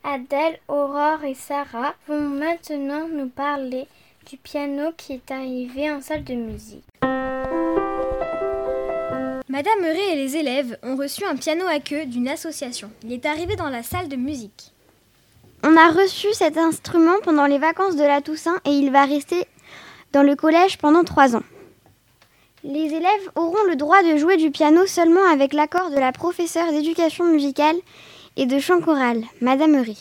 Adèle, Aurore et Sarah vont maintenant nous parler du piano qui est arrivé en salle de musique. Madame Meuret et les élèves ont reçu un piano à queue d'une association. Il est arrivé dans la salle de musique. On a reçu cet instrument pendant les vacances de la Toussaint et il va rester dans le collège pendant 3 ans. Les élèves auront le droit de jouer du piano seulement avec l'accord de la professeure d'éducation musicale et de chant choral, Madame Meuret.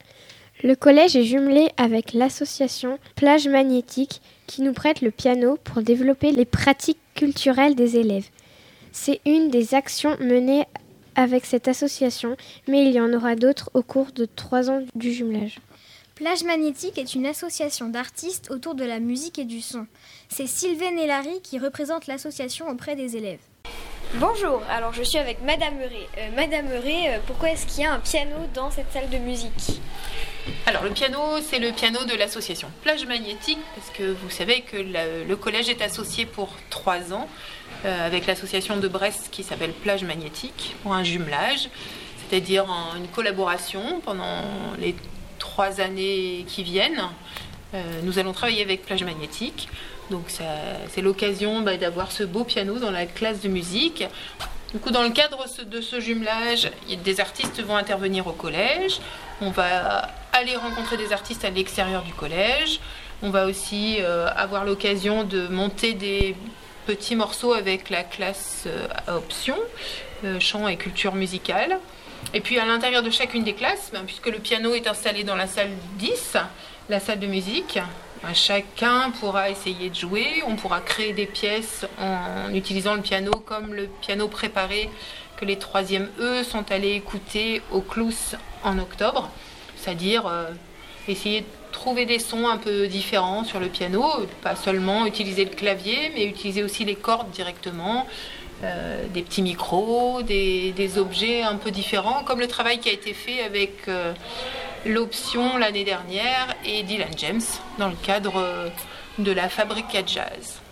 Le collège est jumelé avec l'association Plage Magnétique qui nous prête le piano pour développer les pratiques culturelles des élèves. C'est une des actions menées avec cette association, mais il y en aura d'autres au cours de 3 ans du jumelage. Plage Magnétique est une association d'artistes autour de la musique et du son. C'est Sylvain et Larry qui représentent l'association auprès des élèves. Bonjour, alors je suis avec Madame Meuret. Madame Meuret, pourquoi est-ce qu'il y a un piano dans cette salle de musique ? Alors le piano, c'est le piano de l'association Plage Magnétique, parce que vous savez que le collège est associé pour 3 ans avec l'association de Brest qui s'appelle Plage Magnétique pour un jumelage, c'est-à-dire une collaboration pendant les 3 années qui viennent. Nous allons travailler avec Plage Magnétique, donc c'est l'occasion d'avoir ce beau piano dans la classe de musique. Du coup, dans le cadre de ce jumelage, des artistes vont intervenir au collège. On va aller rencontrer des artistes à l'extérieur du collège. On va aussi avoir l'occasion de monter des petits morceaux avec la classe à option, chant et culture musicale. Et puis à l'intérieur de chacune des classes, puisque le piano est installé dans la salle 10, la salle de musique, chacun pourra essayer de jouer. On pourra créer des pièces en utilisant le piano comme le piano préparé que les 3e E sont allés écouter au Clous en octobre. C'est-à-dire essayer de trouver des sons un peu différents sur le piano, pas seulement utiliser le clavier, mais utiliser aussi les cordes directement, des petits micros, des objets un peu différents, comme le travail qui a été fait avec l'option l'année dernière et Dylan James dans le cadre de la Fabrique à Jazz.